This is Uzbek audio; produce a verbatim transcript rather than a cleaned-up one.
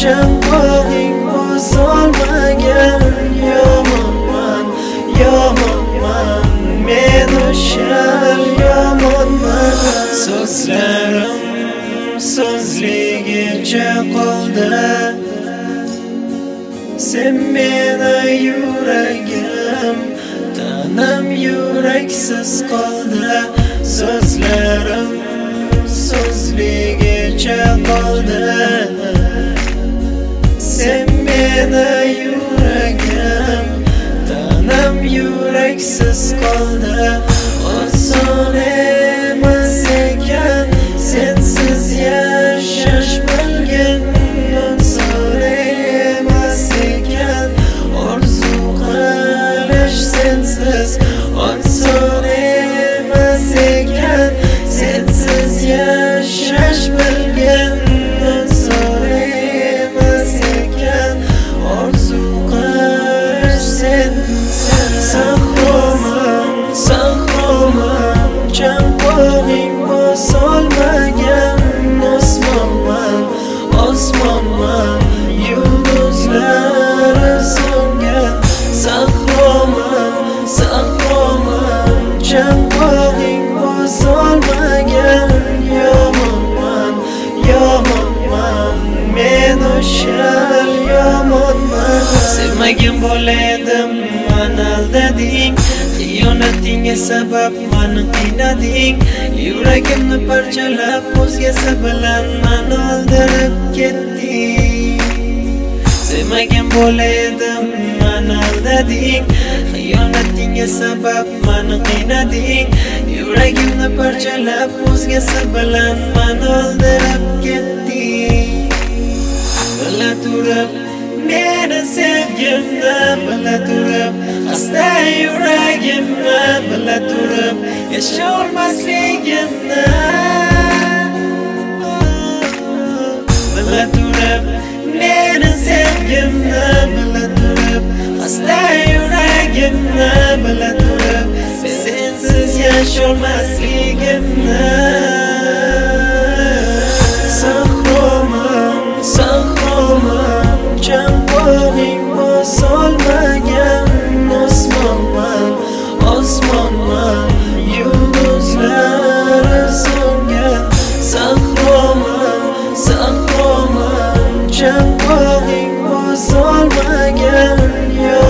chanqog'ing bosolmagan yomonman, yomonman, men o'sha yomonman. So'zlarim so'zligicha qoldi, sen meni yuragim, tanam yuraksiz qoldi. So'zlarim so'zligicha qoldi, sen meni yuragim, tanam yuraksiz qoldi. Oson emas ekan sensiz yashash bilgin, oson emas ekan orzu qilish sensiz, oson emas ekan sensiz yashash bilgin, oson emas ekan orzu qilish sensiz. Sahromam, sahromam, chanqog'ing bosolmagan osmonman, osmonman, yulduzlari so'ngan. Sahromam, sahromam, chanqog'ing bosolmagan yomonman, yomonman, men o'sha yomonman. Sevmagin bo'laydim, meni aldading, xiyonatingga sabab meni qiynading. Yuragimni parchalab o'zgasi bilan meni o'ldirib ketding. Sevmagin bo'laydim, meni aldading, xiyonatingga sabab meni qiynading. Yuragimni parchalab o'zgasi bilan meni o'ldirib ketding. Bila turib meni sevgimni, bila turib xasta yuragimni, bila turib yasholmasligimni, bila turib meni sevgimni, bila turib xasta yuragimni, bila turib sensiz yasholmasligimni. Sahromam, sahromam, chanqog'ing bosolmagan osmonman, osmonman, yulduzlari so'ngan. Sahromam, sahromam, chanqog'ing bosolmagan